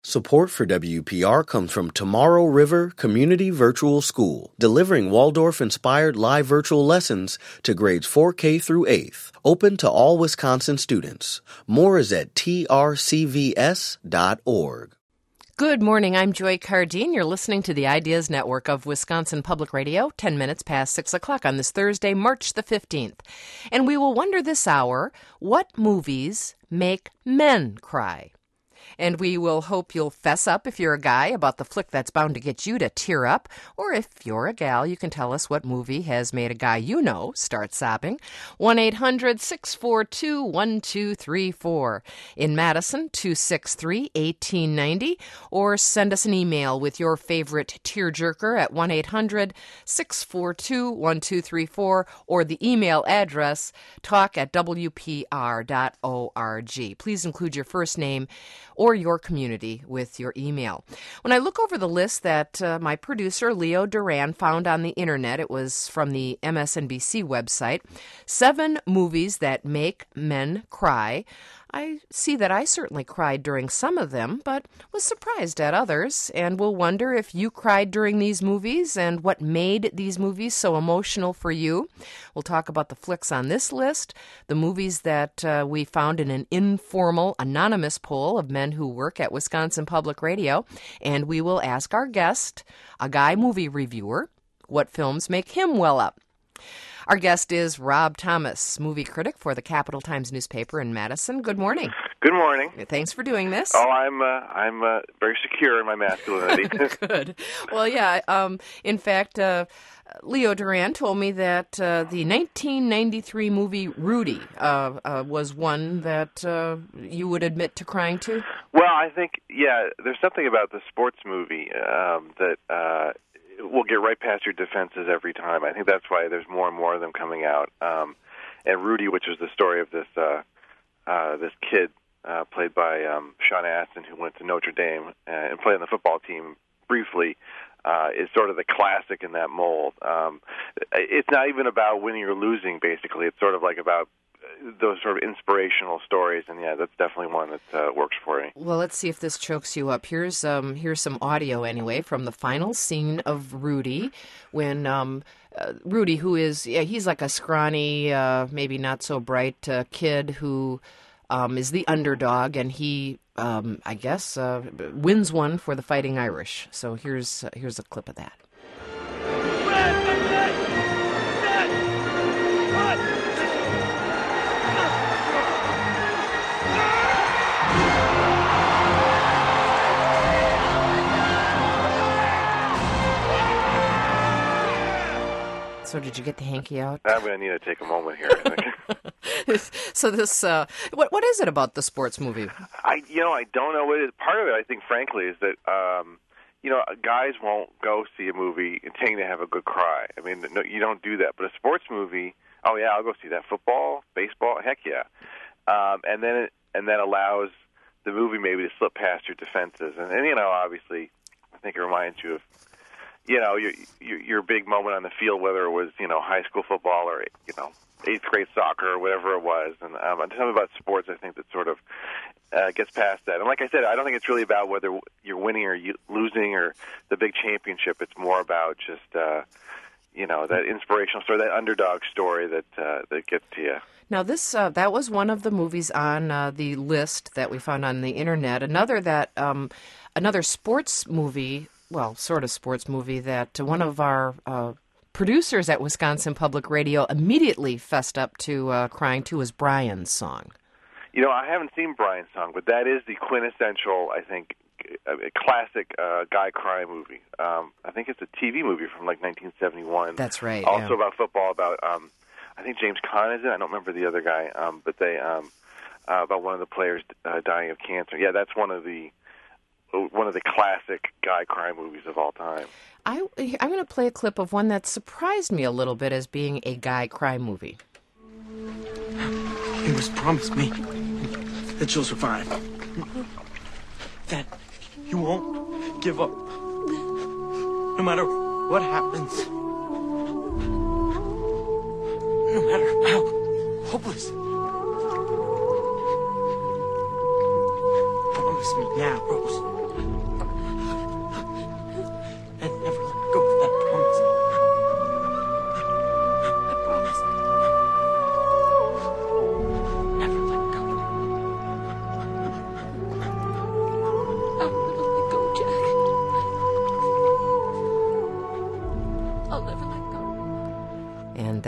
Support for WPR comes from Tomorrow River Community Virtual School, delivering Waldorf-inspired live virtual lessons to grades 4K through 8th, open to all Wisconsin students. More is at trcvs.org. Good morning, I'm Joy Cardine. You're listening to the Ideas Network of Wisconsin Public Radio, 10 minutes past 6 o'clock on this Thursday, March the 15th. And we will wonder this hour, what movies make men cry? And we will hope you'll fess up if you're a guy about the flick that's bound to get you to tear up. Or if you're a gal, you can tell us what movie has made a guy you know start sobbing. 1-800-642-1234. In Madison, 263-1890. Or send us an email with your favorite tearjerker at 1-800-642-1234. Or the email address, talk@wpr.org. Please include your first name or your community with your email. When I look over the list that my producer, Leo Duran, found on the internet, it was from the MSNBC website, 7 movies that make men cry. I see that I certainly cried during some of them, but was surprised at others, and will wonder if you cried during these movies and what made these movies so emotional for you. We'll talk about the flicks on this list, the movies that we found in an informal, anonymous poll of men who work at Wisconsin Public Radio, and we will ask our guest, a guy movie reviewer, what films make him well up. Our guest is Rob Thomas, movie critic for the Capital Times newspaper in Madison. Good morning. Good morning. Thanks for doing this. Oh, I'm very secure in my masculinity. Good. Well, yeah. In fact, Leo Duran told me that the 1993 movie Rudy was one that you would admit to crying to. Well, I think there's something about the sports movie that will get right past your defenses every time. I think that's why there's more and more of them coming out. And Rudy, which is the story of this kid played by Sean Astin, who went to Notre Dame and played on the football team briefly, is sort of the classic in that mold. It's not even about winning or losing, basically. It's sort of like about those sort of inspirational stories, and that's definitely one that works for me. Well, let's see if this chokes you up. Here's some audio anyway from the final scene of Rudy, when Rudy, who is he's like a scrawny, maybe not so bright kid who is the underdog, and he I guess wins one for the Fighting Irish. So here's a clip of that. So did you get the hanky out? I'm going to need to take a moment here, I think. So this, what is it about the sports movie? I don't know what it is. Part of it, I think, frankly, is that, guys won't go see a movie intending to have a good cry. I mean, no, you don't do that. But a sports movie, oh yeah, I'll go see that. Football, baseball, heck yeah. And then allows the movie maybe to slip past your defenses. And obviously, I think it reminds you of, your big moment on the field, whether it was, high school football or, 8th grade soccer or whatever it was. And something about sports, I think, that sort of gets past that. And like I said, I don't think it's really about whether you're winning or losing or the big championship. It's more about just, that inspirational story, that underdog story that gets to you. Now, this that was one of the movies on the list that we found on the internet. Another sports movie, well, sort of sports movie, that one of our producers at Wisconsin Public Radio immediately fessed up to crying to was Brian's Song. I haven't seen Brian's Song, but that is the quintessential, I think, a classic guy crying movie. I think it's a TV movie from like 1971. That's right. Also about football, about I think James Caan is in. I don't remember the other guy, but they about one of the players dying of cancer. Yeah, that's one of the classic guy crime movies of all time. I'm going to play a clip of one that surprised me a little bit as being a guy crime movie. You must promise me that you'll survive. That you won't give up. No matter what happens. No matter how hopeless. Promise me now, Rose.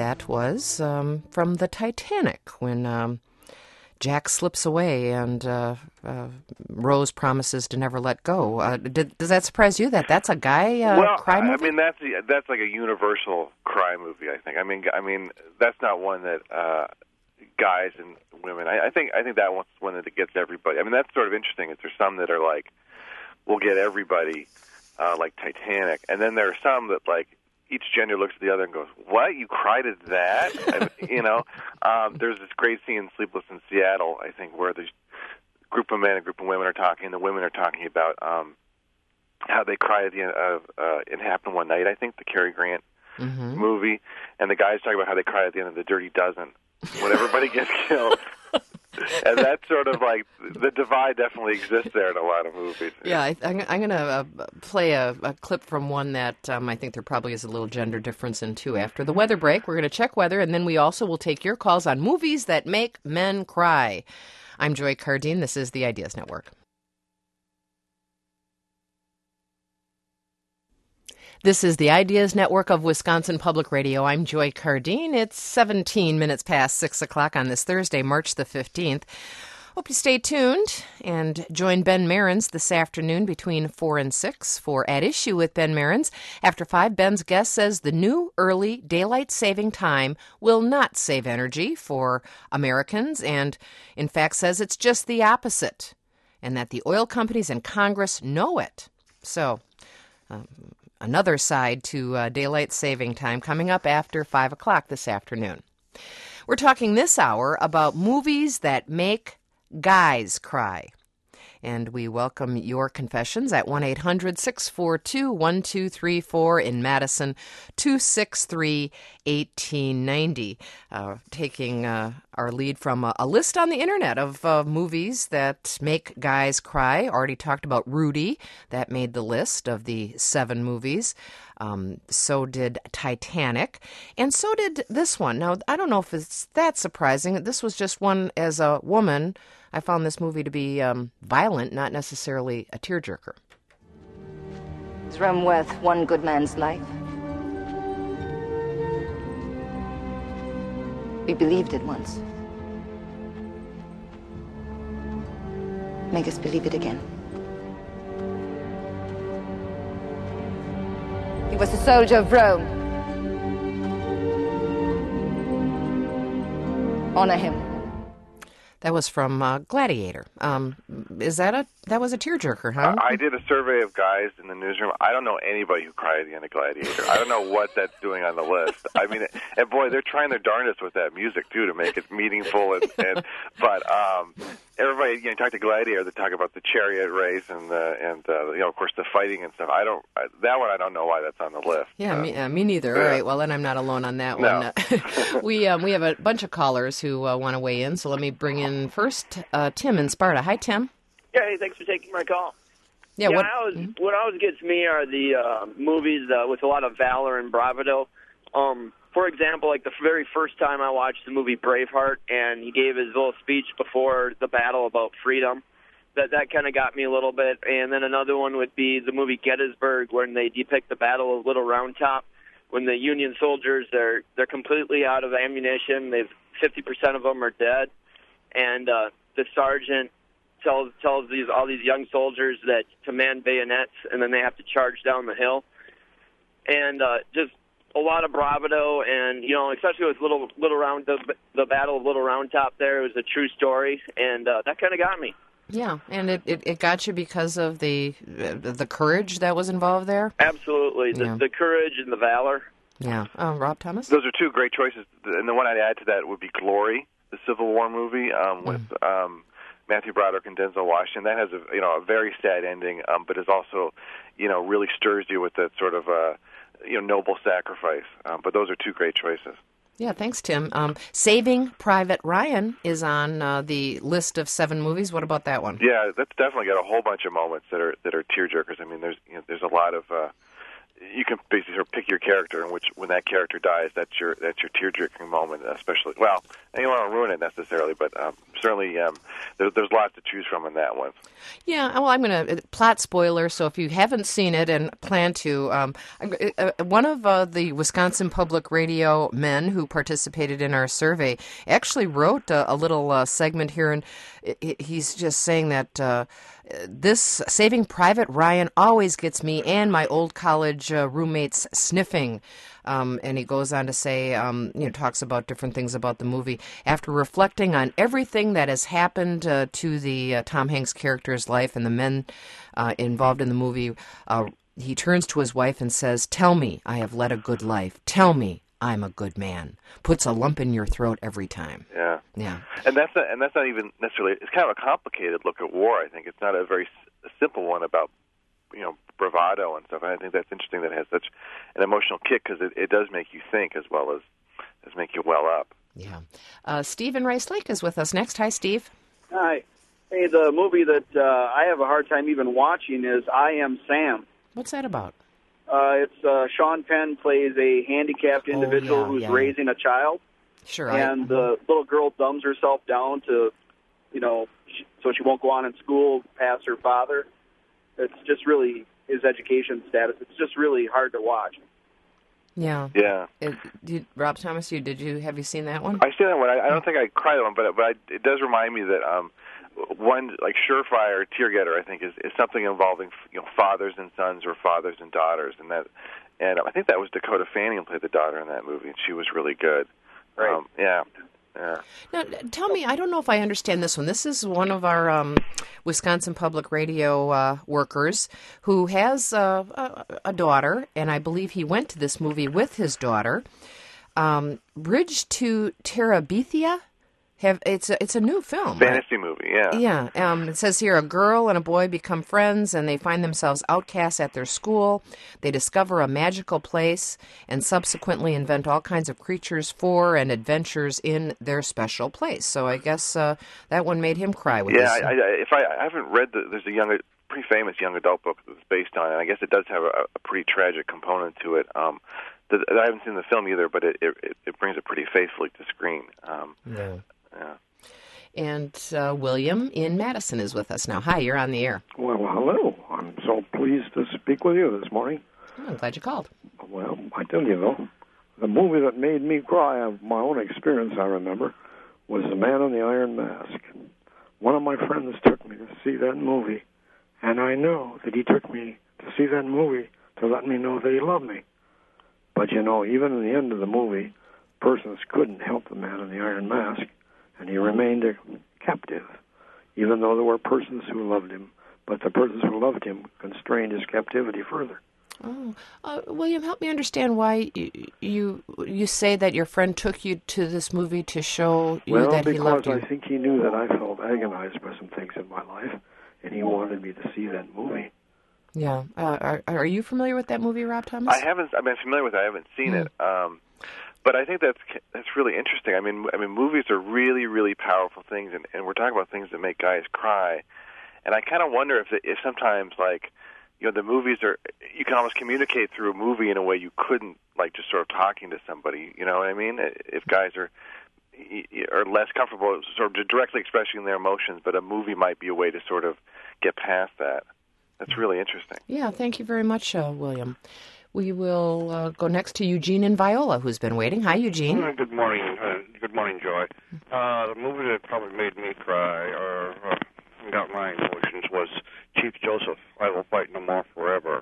that was from the Titanic, when Jack slips away and Rose promises to never let go. Does that surprise you that that's a guy cry movie? I mean, that's like a universal cry movie, I think. I mean, that's not one that guys and women. I think that one's one that gets everybody. I mean, that's sort of interesting. There's some that are like, will get everybody, like Titanic, and then there are some that like each gender looks at the other and goes, "What? You cried at that?" There's this great scene in Sleepless in Seattle, I think, where there's a group of men and a group of women are talking, and the women are talking about how they cried at the end of It Happened One Night, I think, the Cary Grant movie, and the guys talk about how they cried at the end of The Dirty Dozen when everybody gets killed. And that's sort of like, the divide definitely exists there in a lot of movies. Yeah, I'm going to play a clip from one that I think there probably is a little gender difference in, too. After the weather break, we're going to check weather, and then we also will take your calls on movies that make men cry. I'm Joy Cardine. This is the Ideas Network. This is the Ideas Network of Wisconsin Public Radio. I'm Joy Cardine. It's 17 minutes past 6 o'clock on this Thursday, March the 15th. Hope you stay tuned and join Ben Marins this afternoon between 4 and 6 for At Issue with Ben Marins. After 5, Ben's guest says the new early daylight saving time will not save energy for Americans, and in fact says it's just the opposite, and that the oil companies and Congress know it. So, another side to daylight saving time coming up after 5 o'clock this afternoon. We're talking this hour about movies that make guys cry. And we welcome your confessions at 1-800-642-1234 in Madison, 263-1890. Taking our lead from a list on the internet of movies that make guys cry. Already talked about Rudy. That made the list of the 7 movies. So did Titanic. And so did this one. Now, I don't know if it's that surprising. This was just one, as a woman, I found this movie to be violent, not necessarily a tearjerker. Is Rome worth one good man's life? We believed it once. Make us believe it again. He was a soldier of Rome. Honor him. That was from Gladiator. That was a tearjerker, huh? I did a survey of guys in the newsroom. I don't know anybody who cried at the end of Gladiator. I don't know what that's doing on the list. I mean, and boy, they're trying their darndest with that music too to make it meaningful. But everybody, you talk to Gladiator, they talk about the chariot race and of course the fighting and stuff. That one I don't know why that's on the list. Yeah, me neither. Yeah. All right, well then I'm not alone on that one. We have a bunch of callers who want to weigh in, so let me bring in first Tim in Sparta. Hi, Tim. Yeah, hey, thanks for taking my call. Yeah, what always gets me are the movies with a lot of valor and bravado. For example, like the very first time I watched the movie Braveheart, and he gave his little speech before the battle about freedom, that kind of got me a little bit. And then another one would be the movie Gettysburg, when they depict the Battle of Little Round Top, when the Union soldiers they're completely out of ammunition. 50% of them are dead, and the sergeant tells all these young soldiers that to man bayonets, and then they have to charge down the hill. And just a lot of bravado, and especially with the Battle of Little Round Top. There, it was a true story, and that kind of got me. Yeah, and it got you because of the courage that was involved there. Absolutely, the courage and the valor. Yeah, Rob Thomas. Those are two great choices, and the one I'd add to that would be Glory, the Civil War movie with Matthew Broderick and Denzel Washington. That has a very sad ending, but is also really stirs you with that sort of noble sacrifice. But those are two great choices. Yeah, thanks, Tim. Saving Private Ryan is on the list of 7 movies. What about that one? Yeah, that's definitely got a whole bunch of moments that are tearjerkers. I mean, there's a lot of you can basically sort of pick your character, in which when that character dies, that's your tear-jerking moment. Especially, well, I don't want to ruin it necessarily, but certainly there's lots to choose from in that one. Yeah, well, I'm going to plot spoiler. So if you haven't seen it and plan to, one of the Wisconsin Public Radio men who participated in our survey actually wrote a little segment here, and he's just saying that this Saving Private Ryan always gets me and my old college roommates sniffing. And he goes on to say, talks about different things about the movie. After reflecting on everything that has happened to the Tom Hanks character's life and the men involved in the movie, he turns to his wife and says, "Tell me I have led a good life. Tell me I'm a good man." Puts a lump in your throat every time. Yeah. Yeah. And that's not even necessarily. It's kind of a complicated look at war. I think it's not a very simple one about bravado and stuff. And I think that's interesting that it has such an emotional kick because it does make you think as well as make you well up. Yeah. Steve in Rice Lake is with us next. Hi, Steve. Hi. Hey, the movie that I have a hard time even watching is I Am Sam. What's that about? It's Sean Penn plays a handicapped individual who's raising a child. Sure. And the little girl dumbs herself down to, so she won't go on in school past her father. It's just really his education status. It's just really hard to watch. Yeah. Yeah. Rob Thomas, have you seen that one? I've seen that one. I don't think I cried on, but it does remind me that one like surefire tear getter, I think, is something involving fathers and sons or fathers and daughters, and I think that was Dakota Fanning who played the daughter in that movie, and she was really good. Right. Yeah. Now, tell me, I don't know if I understand this one. This is one of our Wisconsin Public Radio workers who has a daughter, and I believe he went to this movie with his daughter. Bridge to Terabithia? It's a new film. Fantasy movie, yeah. Yeah. It says here, a girl and a boy become friends, and they find themselves outcasts at their school. They discover a magical place and subsequently invent all kinds of creatures for and adventures in their special place. So I guess that one made him cry with this. Yeah, I haven't read there's a pretty famous young adult book that's based on it, and I guess it does have a pretty tragic component to it. I haven't seen the film either, but it brings it pretty faithfully to screen. Yeah. Yeah. And William in Madison is with us now. Hi, you're on the air. Well, hello. I'm so pleased to speak with you this morning. Oh, I'm glad you called. Well, I tell you, though, the movie that made me cry, of my own experience, I remember, was The Man in the Iron Mask. One of my friends took me to see that movie, and I know that he took me to see that movie to let me know that he loved me. But, even in the end of the movie, persons couldn't help the Man in the Iron Mask, and he remained a captive, even though there were persons who loved him. But the persons who loved him constrained his captivity further. Oh, William, help me understand why you say that your friend took you to this movie to show you that he loved you. Well, because I think he knew that I felt agonized by some things in my life, and he wanted me to see that movie. Yeah. Are you familiar with that movie, Rob Thomas? I haven't. I've been familiar with it. I haven't seen it. But I think that's really interesting. I mean, movies are really, really powerful things, and we're talking about things that make guys cry. And I kind of wonder if sometimes, the movies you can almost communicate through a movie in a way you couldn't, just sort of talking to somebody. You know what I mean? If guys are less comfortable sort of directly expressing their emotions, but a movie might be a way to sort of get past that. That's really interesting. Yeah, thank you very much, William. We will go next to Eugene in Viola, who's been waiting. Hi, Eugene. Good morning. Good morning, Joy. The movie that probably made me cry or got my emotions was Chief Joseph, I Will Fight No More Forever.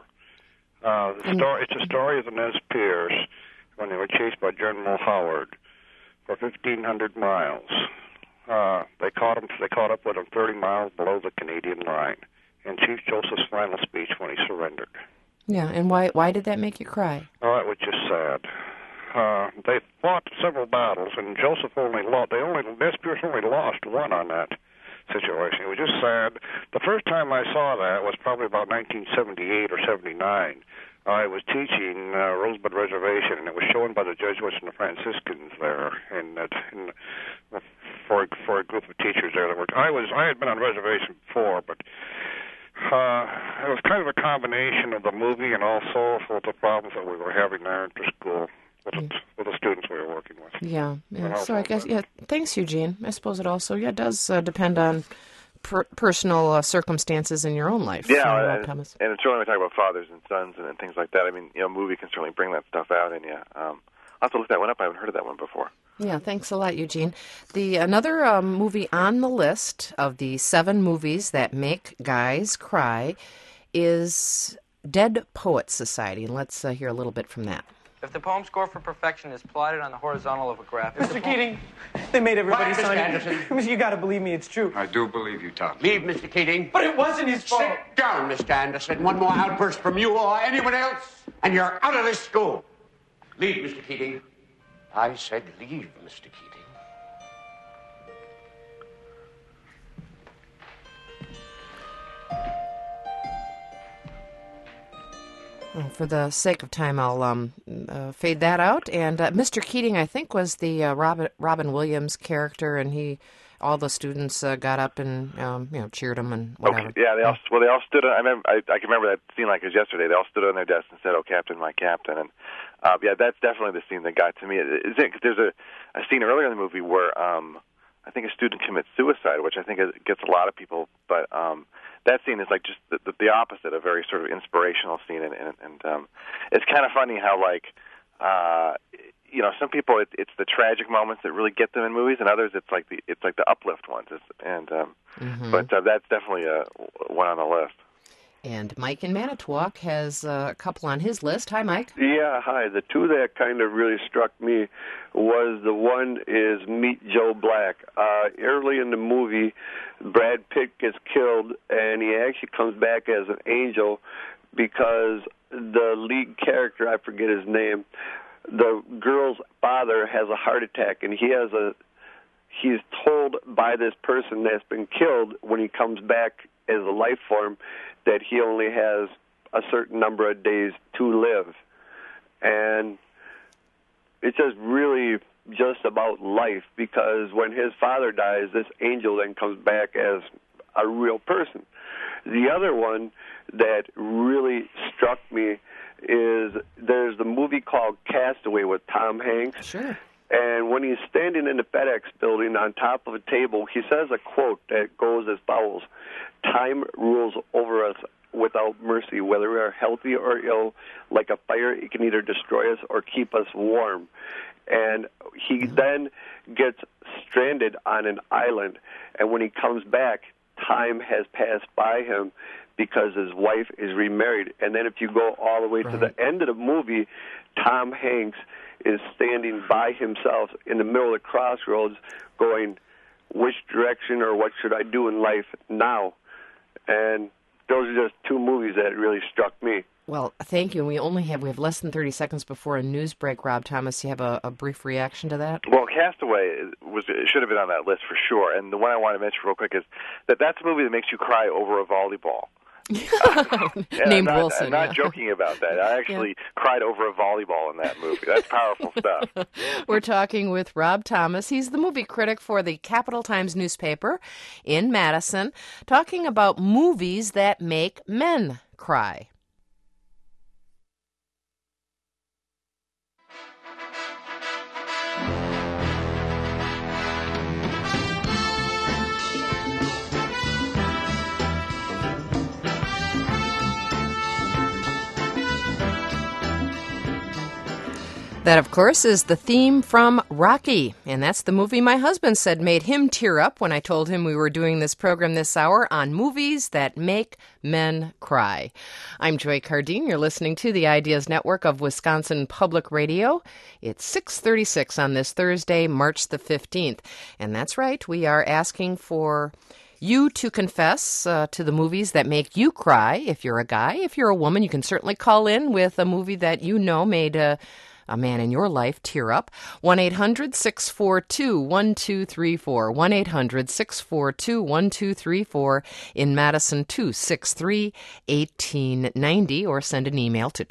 It's a story of the Nez Perce when they were chased by General Howard for 1,500 miles. They caught up with him 30 miles below the Canadian line. And Chief Joseph's final speech when he surrendered. Yeah, and why did that make you cry? Oh, it was just sad. They fought several battles, and Joseph Nez Perce only lost one on that situation. It was just sad. The first time I saw that was probably about 1978 or 79. I was teaching Rosebud Reservation, and it was shown by the Jesuits and the Franciscans there, for a group of teachers there that worked. I had been on reservation before, but It was kind of a combination of the movie and also with the problems that we were having there at the school with the students we were working with. Yeah. So I guess, thanks, Eugene. I suppose it also, does depend on personal circumstances in your own life. Yeah, and it's really when we talk about fathers and sons and things like that. I mean, a movie can certainly bring that stuff out in you. I'll have to look that one up. I haven't heard of that one before. Yeah, thanks a lot, Eugene. Another movie on the list of the 7 movies that make guys cry is Dead Poets Society. And let's hear a little bit from that. If the poem score for perfection is plotted on the horizontal of a graph... Mr. Keating, they made everybody Mr. sign Anderson? You gotta believe me, it's true. I do believe you, Tom. Leave, Mr. Keating. But it wasn't his fault. Sit down, Mr. Anderson. One more outburst from you or anyone else, and you're out of this school. Leave, Mr. Keating. I said leave, Mr. Keating. Well, for the sake of time, I'll fade that out. And Mr. Keating, I think, was the Robin Williams character, and all the students got up and cheered him and whatever. Okay. Yeah, they all stood. I can remember that scene like it was yesterday. They all stood on their desks and said, "Oh, Captain, my Captain." And that's definitely the scene that got to me. There's a scene earlier in the movie where I think a student commits suicide, which I think gets a lot of people, but that scene is like just the opposite, a very sort of inspirational scene, and it's kind of funny how some people it's the tragic moments that really get them in movies, and others it's like the uplift ones, but that's definitely one on the list. And Mike in Manitowoc has a couple on his list. Hi, Mike. Yeah, hi. The two that kind of really struck me was the one is Meet Joe Black. Early in the movie, Brad Pitt gets killed, and he actually comes back as an angel because the lead character, I forget his name, the girl's father has a heart attack, and he's told by this person that's been killed when he comes back as a life form that he only has a certain number of days to live. And it's just really just about life, because when his father dies, this angel then comes back as a real person. The other one that really struck me is there's the movie called Castaway with Tom Hanks. Sure. And when he's standing in the FedEx building on top of a table, he says a quote that goes as follows: "Time rules over us without mercy, whether we are healthy or ill. Like a fire, it can either destroy us or keep us warm." And he then gets stranded on an island, and when he comes back, time has passed by him because his wife is remarried. And then if you go all the way to the end of the movie, Tom Hanks is standing by himself in the middle of the crossroads going, which direction or what should I do in life now? And those are just two movies that really struck me. Well, thank you. We have less than 30 seconds before a news break, Rob Thomas. You have a brief reaction to that? Well, Castaway should have been on that list for sure. And the one I want to mention real quick is that's a movie that makes you cry over a volleyball. Named Wilson. I'm not joking about that. I actually cried over a volleyball in that movie. That's powerful stuff. We're talking with Rob Thomas. He's the movie critic for the Capital Times newspaper in Madison, talking about movies that make men cry. That, of course, is the theme from Rocky, and that's the movie my husband said made him tear up when I told him we were doing this program this hour on movies that make men cry. I'm Joy Cardine. You're listening to the Ideas Network of Wisconsin Public Radio. It's 6:36 on this Thursday, March the 15th, and that's right, we are asking for you to confess to the movies that make you cry. If you're a guy, if you're a woman, you can certainly call in with a movie that you know made a man in your life tear up. 1-800-642-1234. 1-800-642-1234. In Madison, 263-1890, or send an email to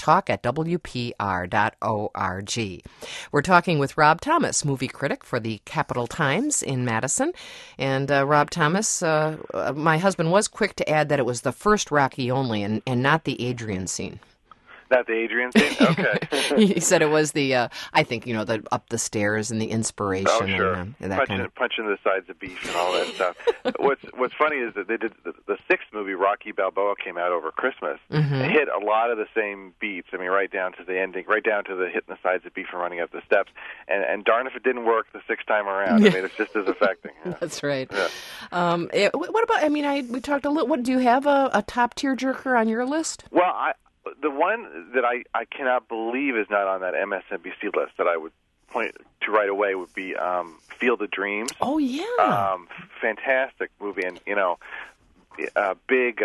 talk@wpr.org. We're talking with Rob Thomas, movie critic for the Capital Times in Madison. And Rob Thomas, my husband was quick to add that it was the first Rocky only and not the Adrian scene. Not the Adrian scene? Okay. He said it was the, I think, the up the stairs and the inspiration. Oh, sure. And that punching the sides of beef and all that stuff. What's funny is that they did the sixth movie, Rocky Balboa, came out over Christmas. Mm-hmm. It hit a lot of the same beats. I mean, right down to the ending, right down to the hitting the sides of beef and running up the steps. And darn if it didn't work the sixth time around. Yeah. I mean, it's just as affecting. Yeah. That's right. Yeah. What about, we talked a little, do you have a top tearjerker on your list? Well, the one that I cannot believe is not on that MSNBC list that I would point to right away would be Field of Dreams. Oh, yeah. Fantastic movie, and big.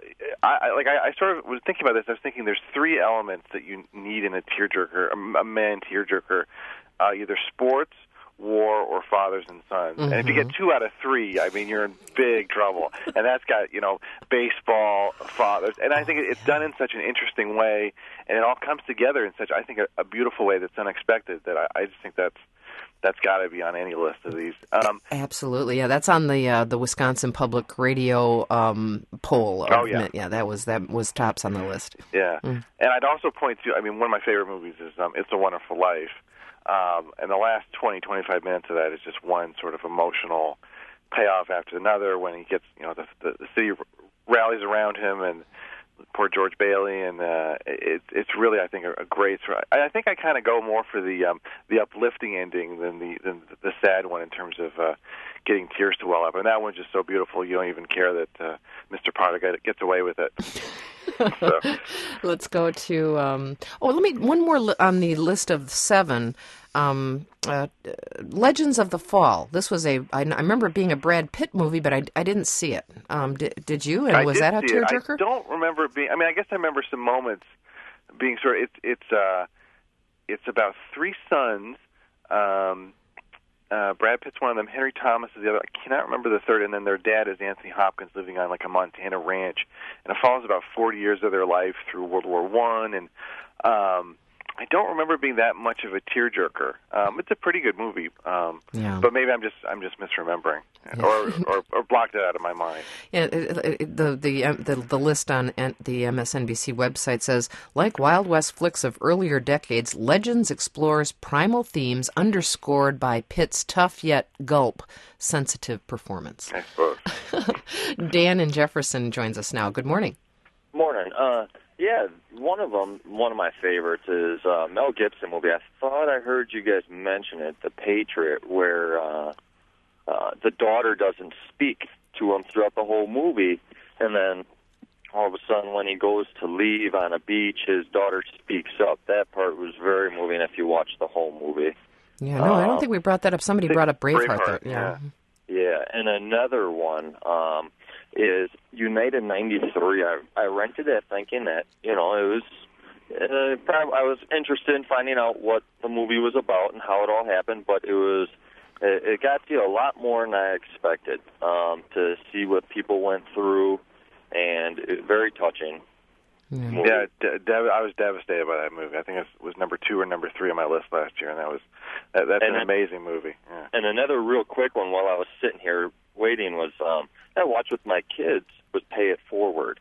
I sort of was thinking about this. I was thinking there's three elements that you need in a tearjerker, a man tearjerker, either sports, war, or fathers and sons. Mm-hmm. And if you get 2 out of 3, I mean, you're in big trouble. And that's got, baseball, fathers. And I think it's done in such an interesting way, and it all comes together in such, I think, a beautiful way that's unexpected, that I just think that's got to be on any list of these. Absolutely, yeah. That's on the Wisconsin Public Radio poll. Oh, yeah. Yeah, that was tops on the list. Yeah. And I'd also point to, one of my favorite movies is It's a Wonderful Life. And the last 20-25 minutes of that is just one sort of emotional payoff after another when he gets, the city rallies around him and poor George Bailey, and it's really, I think, a great. I think I kind of go more for the uplifting ending than the sad one in terms of getting tears to well up. And that one's just so beautiful, you don't even care that Mr. Potter gets away with it. So. Let's go to one more on the list of 7. Legends of the Fall. This was I remember it being a Brad Pitt movie, but I didn't see it. Did you? And was that a tearjerker? I don't remember it being. I guess I remember some moments being sort of. It's about 3 sons. Brad Pitt's one of them. Henry Thomas is the other. I cannot remember the third. And then their dad is Anthony Hopkins, living on like a Montana ranch, and it follows about 40 years of their life through World War I. And I don't remember it being that much of a tearjerker. It's a pretty good movie, but maybe I'm just misremembering, or blocked it out of my mind. Yeah, the list on the MSNBC website says, like Wild West flicks of earlier decades, Legends explores primal themes underscored by Pitt's tough yet sensitive performance. I suppose. Dan in Jefferson joins us now. Good morning. Morning. Yeah, one of my favorites is Mel Gibson movie. I thought I heard you guys mention it, The Patriot, where the daughter doesn't speak to him throughout the whole movie, and then all of a sudden when he goes to leave on a beach, his daughter speaks up. That part was very moving if you watch the whole movie. Yeah, no, I don't think we brought that up. Somebody brought up Braveheart. Yeah. Yeah, and another one is United 93. I rented it thinking that, it was, I was interested in finding out what the movie was about and how it all happened, but it got to you a lot more than I expected, to see what people went through, and very touching. Yeah, I was devastated by that movie. I think it was number 2 or number 3 on my list last year, and that's an amazing movie. Yeah. And another real quick one while I was sitting here waiting was I watched with my kids was Pay It Forward.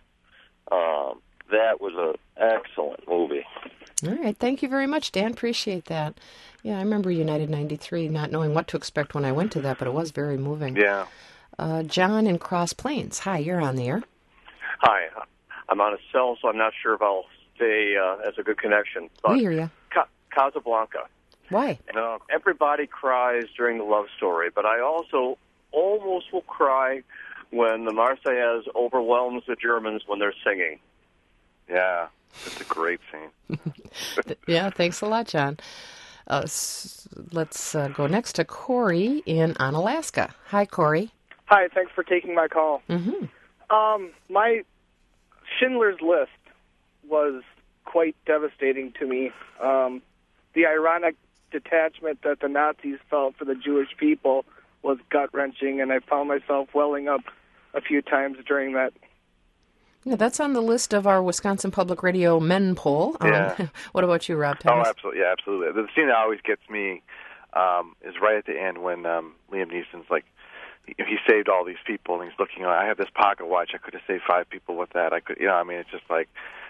That was an excellent movie. All right, thank you very much, Dan. Appreciate that. Yeah, I remember United 93, not knowing what to expect when I went to that, but it was very moving. Yeah. John in Cross Plains. Hi, you're on the air. Hi. I'm on a cell, so I'm not sure if I'll stay as a good connection. But We hear you. Casablanca. Why? Everybody cries during the love story, but I also almost will cry when the Marseillaise overwhelms the Germans when they're singing. Yeah, it's a great scene. Yeah, thanks a lot, John. Let's go next to Corey in Onalaska. Hi, Corey. Hi, thanks for taking my call. Mm-hmm. My Schindler's List was quite devastating to me. the ironic detachment that the Nazis felt for the Jewish people was gut-wrenching, and I found myself welling up a few times during that. Yeah, that's on the list of our Wisconsin Public Radio men poll. Yeah. What about you, Rob Oh, Thomas? absolutely. Yeah, absolutely. The scene that always gets me is right at the end when Liam Neeson's like, he saved all these people, and he's looking. I have this pocket watch. I could have saved 5 people with that. I could, I mean, it's just like,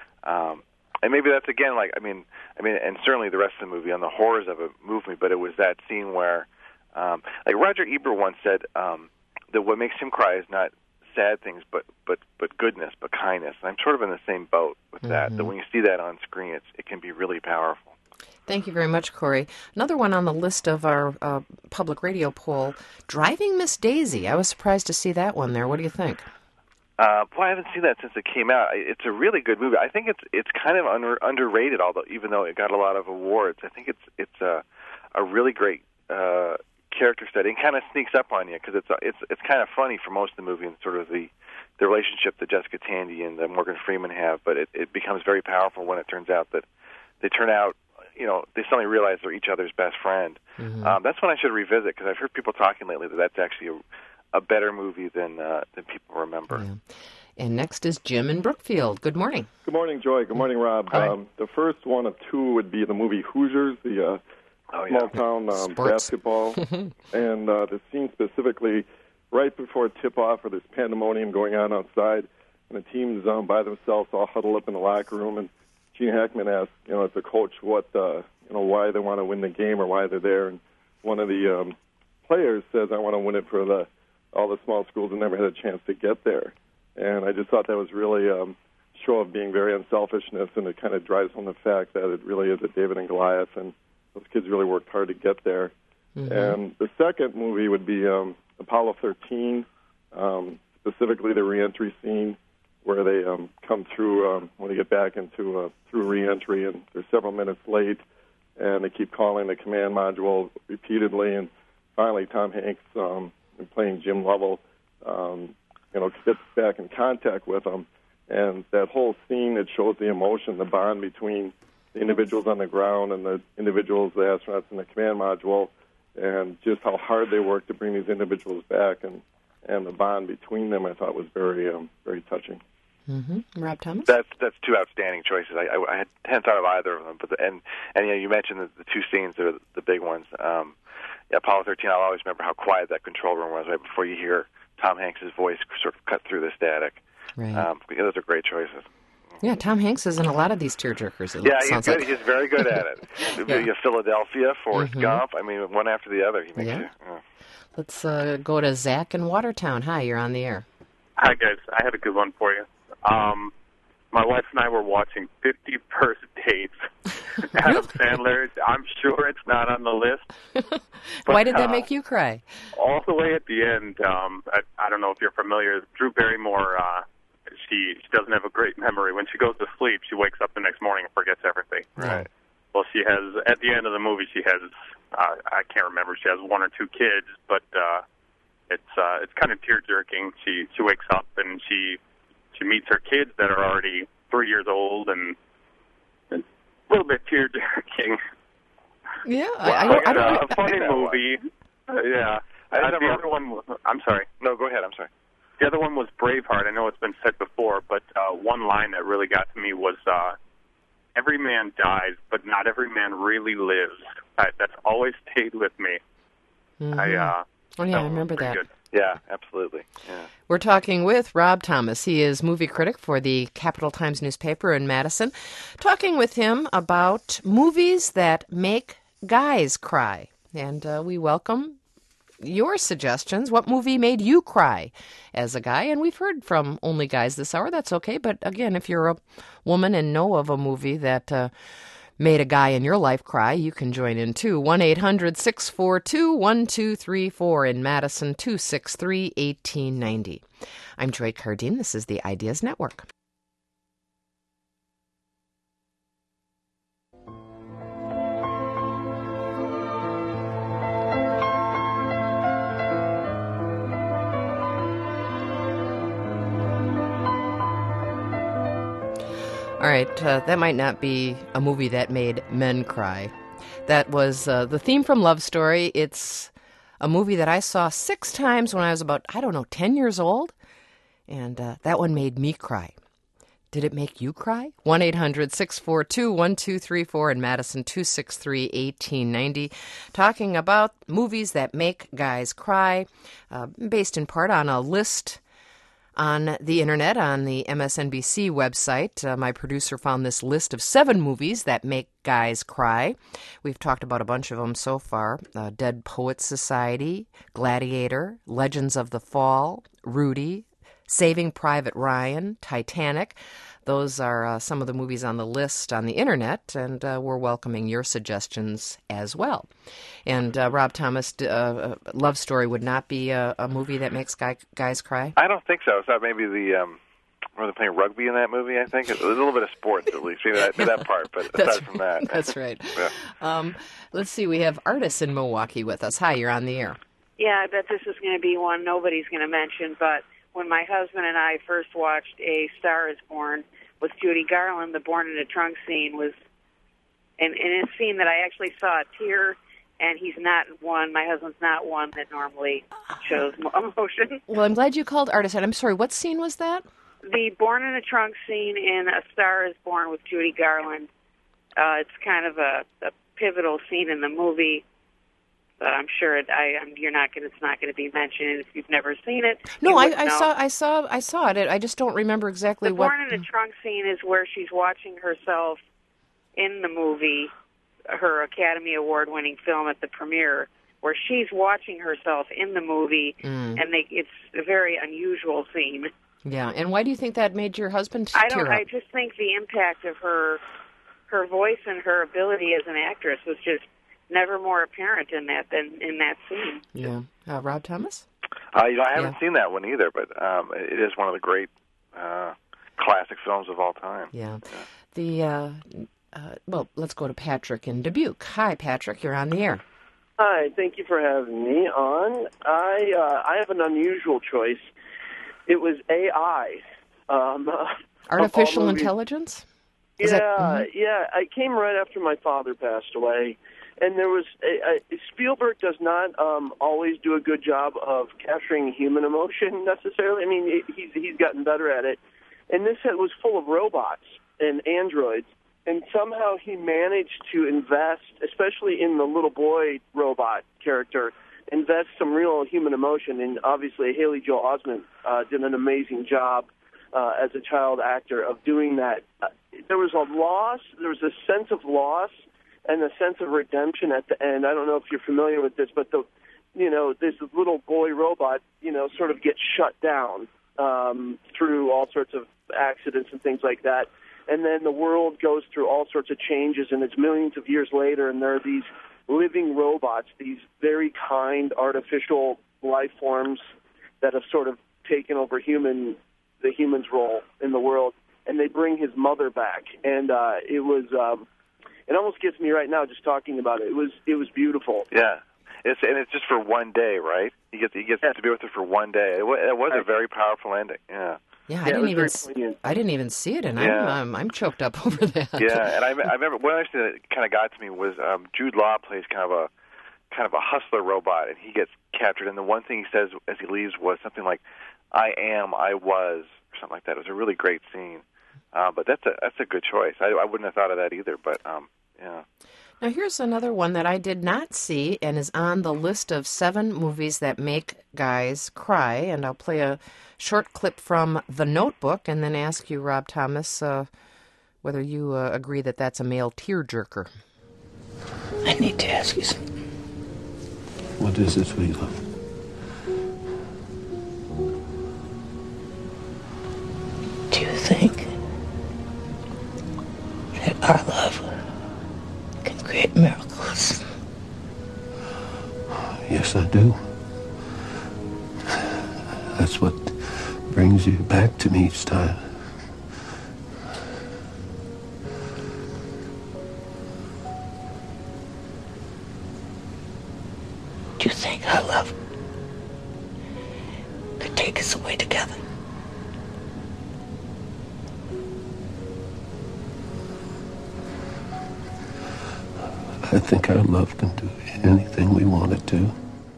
and maybe that's again like, I mean, and certainly the rest of the movie, and the horrors of it moved me. But it was that scene where, like Roger Ebert once said, that what makes him cry is not sad things, but goodness, but kindness. And I'm sort of in the same boat with that. That when you see that on screen, it can be really powerful. Thank you very much, Corey. Another one on the list of our public radio poll, Driving Miss Daisy. I was surprised to see that one there. What do you think? Boy, I haven't seen that since it came out. It's a really good movie. I think it's kind of underrated, although even though it got a lot of awards. I think it's a really great character study, and kind of sneaks up on you because it's kind of funny for most of the movie and sort of the relationship that Jessica Tandy and Morgan Freeman have, but it becomes very powerful when it turns out that they turn out, they suddenly realize they're each other's best friend. That's one I should revisit because I've heard people talking lately that that's actually a better movie than people remember. Yeah. And next is Jim in Brookfield. Good morning. Good morning, Joy. Good morning, Rob. The first one of two would be the movie Hoosiers, the small-town basketball. And the scene specifically right before tip-off or this pandemonium going on outside, and the team's by themselves all huddled up in the locker room, and Gene Hackman asks, as the coach, what, why they want to win the game or why they're there. And one of the players says, I want to win it for all the small schools that never had a chance to get there. And I just thought that was really a show of being very unselfishness, and it kind of drives home the fact that it really is a David and Goliath, and those kids really worked hard to get there. And the second movie would be Apollo 13, specifically the reentry scene where they come through when they get back into through reentry, and they're several minutes late, and they keep calling the command module repeatedly, and finally Tom Hanks, playing Jim Lovell, gets back in contact with them, and that whole scene, it shows the emotion, the bond between the individuals on the ground and the individuals, the astronauts in the command module, and just how hard they work to bring these individuals back, and the bond between them, I thought was very, very touching. Rob Thomas? That's two outstanding choices. I hadn't thought of either of them, but and you mentioned the two scenes that are the big ones. Apollo 13. I'll always remember how quiet that control room was right before you hear Tom Hanks' voice sort of cut through the static. Right. Those are great choices. Yeah, Tom Hanks is in a lot of these tearjerkers. He's good. He's very good at it. Philadelphia, Forrest Gump. I mean, one after the other. He makes you. Let's go to Zach in Watertown. Hi, you're on the air. Hi, guys. I had a good one for you. My wife and I were watching 50 First Dates. Adam Sandler, I'm sure it's not on the list. But, why did that make you cry? All the way at the end, I don't know if you're familiar, Drew Barrymore, she doesn't have a great memory. When she goes to sleep, she wakes up the next morning and forgets everything. Right. Well, she has, at the end of the movie, she has, I can't remember, she has 1 or 2 kids, but it's kind of tear-jerking. She wakes up and she meets her kids that are already 3 years old, and it's a little bit tear-jerking. Yeah, I don't know. A funny movie. The other one, I'm sorry. No, go ahead. I'm sorry. The other one was Braveheart. I know it's been said before, but one line that really got to me was, every man dies, but not every man really lives. That's always stayed with me. I remember that. Good. Yeah, absolutely. Yeah. We're talking with Rob Thomas. He is movie critic for the Capital Times newspaper in Madison. Talking with him about movies that make guys cry. And we welcome your suggestions. What movie made you cry as a guy? And we've heard from only guys this hour. That's okay. But again, if you're a woman and know of a movie that made a guy in your life cry, you can join in too. 1-800-642-1234 in Madison, 263-1890. I'm Joy Cardine. This is the Ideas Network. All right, that might not be a movie that made men cry. That was the theme from Love Story. It's a movie that I saw 6 times when I was about, 10 years old. And that one made me cry. Did it make you cry? 1-800-642-1234 in Madison, 263-1890. Talking about movies that make guys cry, based in part on a list on the internet, on the MSNBC website. My producer found this list of 7 movies that make guys cry. We've talked about a bunch of them so far. Dead Poets Society, Gladiator, Legends of the Fall, Rudy, Saving Private Ryan, Titanic. Those are some of the movies on the list on the internet, and we're welcoming your suggestions as well. And Rob Thomas, Love Story would not be a movie that makes guys cry? I don't think so. I thought maybe were they playing rugby in that movie, I think? There's a little bit of sports, at least. Maybe that part, but aside from that. That's right. Yeah. Let's see, we have Artis in Milwaukee with us. Hi, you're on the air. Yeah, I bet this is going to be one nobody's going to mention, but when my husband and I first watched A Star is Born with Judy Garland, the Born in a Trunk scene was in a scene that I actually saw a tear, and my husband's not one that normally shows emotion. Well, I'm glad you called Artis, and I'm sorry, what scene was that? The Born in a Trunk scene in A Star is Born with Judy Garland. It's kind of a pivotal scene in the movie. But I'm sure it's not going to be mentioned if you've never seen it. No, I saw it. I just don't remember exactly what. The Born in a Trunk scene is where she's watching herself in the movie, her Academy Award-winning film at the premiere, where she's watching herself in the movie, and it's a very unusual scene. Yeah, and why do you think that made your husband tear up? I just think the impact of her voice and her ability as an actress was just never more apparent in that scene. Yeah. Rob Thomas? I haven't seen that one either, but it is one of the great classic films of all time. Yeah. Well, let's go to Patrick in Dubuque. Hi, Patrick. You're on the air. Hi. Thank you for having me on. I have an unusual choice. It was AI. Artificial intelligence? Yeah. I came right after my father passed away. And there was Spielberg does not always do a good job of capturing human emotion necessarily. I mean, he's gotten better at it. And this set was full of robots and androids, and somehow he managed to invest, especially in the little boy robot character, invest some real human emotion. And obviously, Haley Joel Osment did an amazing job as a child actor of doing that. There was a loss. There was a sense of loss and a sense of redemption at the end. I don't know if you're familiar with this, but this little boy robot, sort of gets shut down through all sorts of accidents and things like that. And then the world goes through all sorts of changes, and it's millions of years later, and there are these living robots, these very kind artificial life forms that have sort of taken over the human's role in the world, and they bring his mother back. And it almost gets me right now just talking about it. It was beautiful. Yeah, it's just for one day, right? He gets to be with her for one day. It was a very powerful ending. Yeah. Yeah, I didn't even see it, and I'm choked up over that. Yeah, and I remember one other thing that kind of got to me was Jude Law plays kind of a hustler robot, and he gets captured. And the one thing he says as he leaves was something like, "I am, I was," or something like that. It was a really great scene. But that's a good choice. I wouldn't have thought of that either. But yeah. Now here's another one that I did not see and is on the list of 7 movies that make guys cry. And I'll play a short clip from The Notebook and then ask you, Rob Thomas, whether you agree that that's a male tearjerker. I need to ask you something. What is it, sweet love? Do you think that our love can create miracles? Yes, I do. That's what brings you back to me each time. Do you think our love could take us away together? I think our love can do anything we want it to.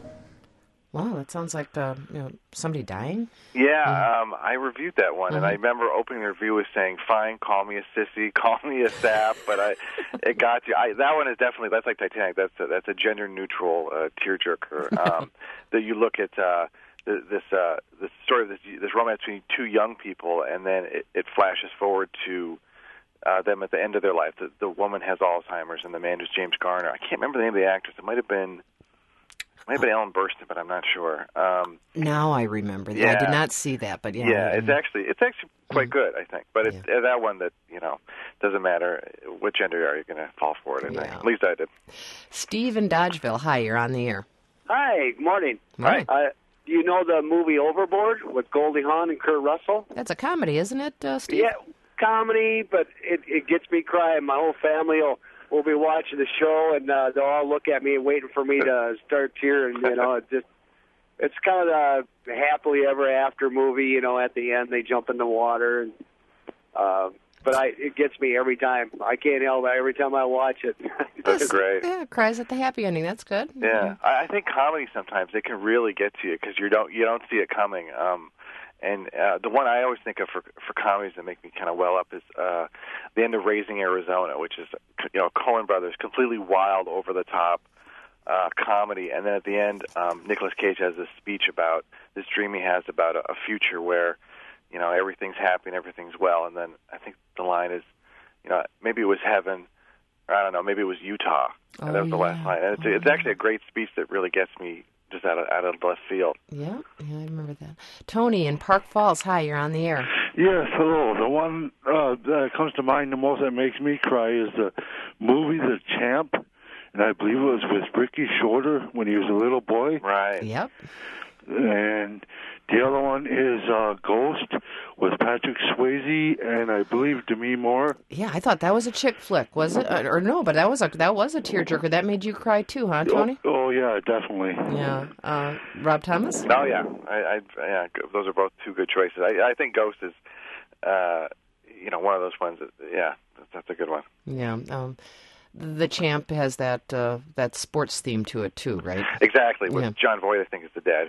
Wow, that sounds like somebody dying. Yeah, I reviewed that one, and I remember opening the review with saying, "Fine, call me a sissy, call me a sap," but it got you. That one is definitely, that's like Titanic. That's a gender neutral tearjerker. That you look at this story of this romance between two young people, and then it flashes forward to them at the end of their life. The woman has Alzheimer's, and the man is James Garner. I can't remember the name of the actress. It might have been Ellen Burstyn, but I'm not sure. Now I remember. Yeah. I did not see that, but yeah. Yeah, it's actually quite good, I think. But it's that one that, doesn't matter what gender are you going to fall for it, I think. At least I did. Steve in Dodgeville, hi, you're on the air. Hi, good morning. Hi. Do you know the movie Overboard with Goldie Hawn and Kurt Russell? That's a comedy, isn't it, Steve? Yeah, comedy, but it gets me crying. My whole family will be watching the show, and they'll all look at me and waiting for me to start tearing. It's kind of the happily ever after movie. At the end they jump in the water, and but it gets me every time. I can't help it. Every time I watch it. That's great. Yeah, cries at the happy ending. That's good. Yeah, I think comedy sometimes it can really get to you because you don't see it coming. And the one I always think of for comedies that make me kind of well up is the end of Raising Arizona, which is Coen Brothers, completely wild, over the top comedy, and then at the end, Nicolas Cage has this speech about this dream he has about a future where everything's happy and everything's well, and then I think the line is, maybe it was heaven, or I don't know, maybe it was Utah, and that was the last line. And it's actually a great speech that really gets me just out of left field. Yeah, I remember that. Tony in Park Falls, hi, you're on the air. Yes, hello. The one that comes to mind the most that makes me cry is the movie The Champ, and I believe it was with Ricky Shorter when he was a little boy. Right. Yep. And the other one is Ghost with Patrick Swayze and I believe Demi Moore. Yeah, I thought that was a chick flick, was it? Or no, but that was a tearjerker. That made you cry too, huh, Tony? Oh yeah, definitely. Yeah. Rob Thomas? Oh yeah, yeah. Those are both two good choices. I think Ghost is, one of those ones. That's a good one. Yeah. The Champ has that sports theme to it too, right? Exactly. With John Voight, I think, is the dad.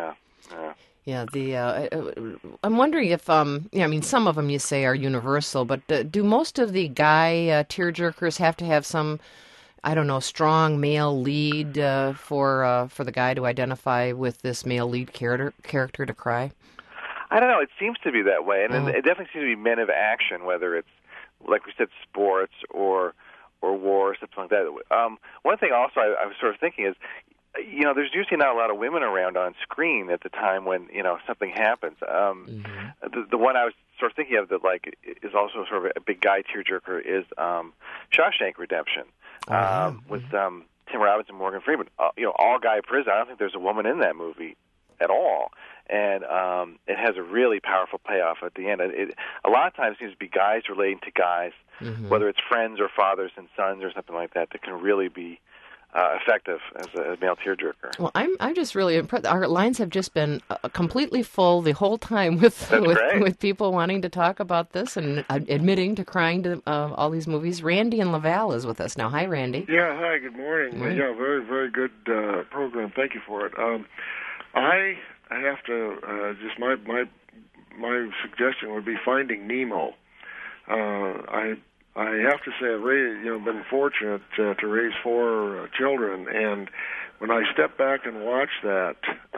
I'm wondering if some of them you say are universal, but do most of the guy tearjerkers have to have some, I don't know, strong male lead for the guy to identify with this male lead character to cry? I don't know. It seems to be that way, and it definitely seems to be men of action, whether it's, like we said, sports or war or something like that. One thing also I was sort of thinking is, there's usually not a lot of women around on screen at the time when something happens. The one I was sort of thinking of that is also sort of a big guy tearjerker is Shawshank Redemption with Tim Robbins and Morgan Freeman. All guy prison. I don't think there's a woman in that movie at all. And it has a really powerful payoff at the end. A lot of times it seems to be guys relating to guys, whether it's friends or fathers and sons or something like that can really be effective as a male tearjerker. Well, I'm just really impressed. Our lines have just been completely full the whole time with people wanting to talk about this and admitting to crying to all these movies. Randy in Laval is with us now. Hi, Randy. Yeah, hi, good morning. Yeah, very, very good program. Thank you for it. I have to just my suggestion would be Finding Nemo. I have to say I've been fortunate to raise 4 children, and when I step back and watch that,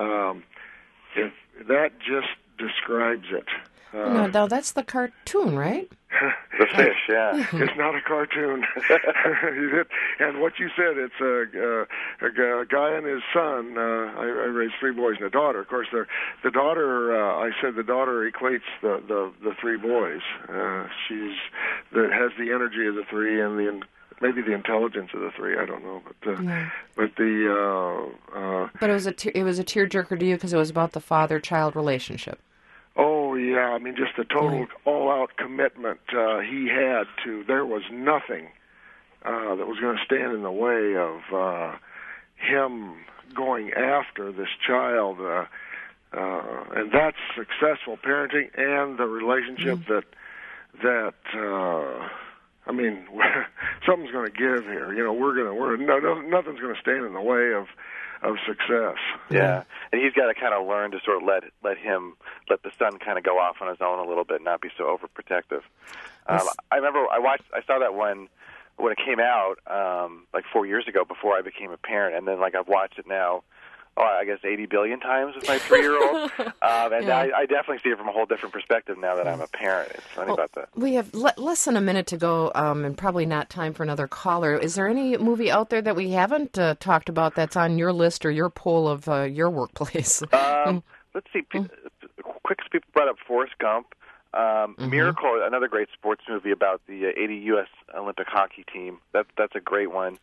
that just describes it. No, that's the cartoon, right? The fish, yeah. It's not a cartoon. And what you said, it's a guy and his son. I raised 3 boys and a daughter. Of course, the daughter. I said the daughter equates the 3 boys. She's that has the energy of the 3 and maybe the intelligence of the 3. I don't know, but it was a tearjerker to you because it was about the father-child relationship. Oh, yeah. I mean, just the total all-out commitment he had to. There was nothing that was going to stand in the way of him going after this child. And that's successful parenting and the relationship that I mean, something's going to give here. You know, nothing's going to stand in the way of success. Yeah, and he's got to kind of learn to sort of let the son kind of go off on his own a little bit, and not be so overprotective. I remember I saw that when it came out like 4 years ago before I became a parent, and then like I've watched it now. I guess 80 billion times with my 3-year-old. I definitely see it from a whole different perspective now that I'm a parent. It's funny about that. We have less than a minute to go, and probably not time for another caller. Is there any movie out there that we haven't talked about that's on your list or your poll of your workplace? Let's see. Quick, people brought up Forrest Gump. Miracle, another great sports movie about the 80 U.S. Olympic hockey team. That's a great one.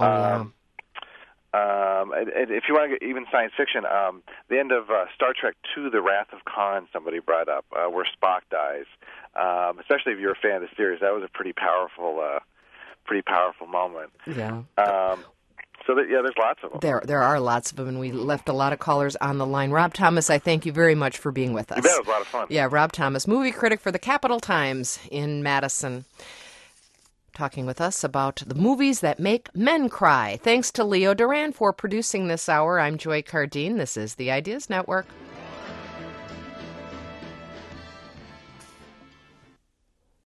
And if you want to get even science fiction, the end of Star Trek II, The Wrath of Khan, somebody brought up, where Spock dies. Especially if you're a fan of the series, that was a pretty powerful moment. Yeah. So there's lots of them. There are lots of them, and we left a lot of callers on the line. Rob Thomas, I thank you very much for being with us. You bet, it was a lot of fun. Yeah, Rob Thomas, movie critic for the Capital Times in Madison, talking with us about the movies that make men cry. Thanks to Leo Duran for producing this hour. I'm Joy Cardine. This is the Ideas Network.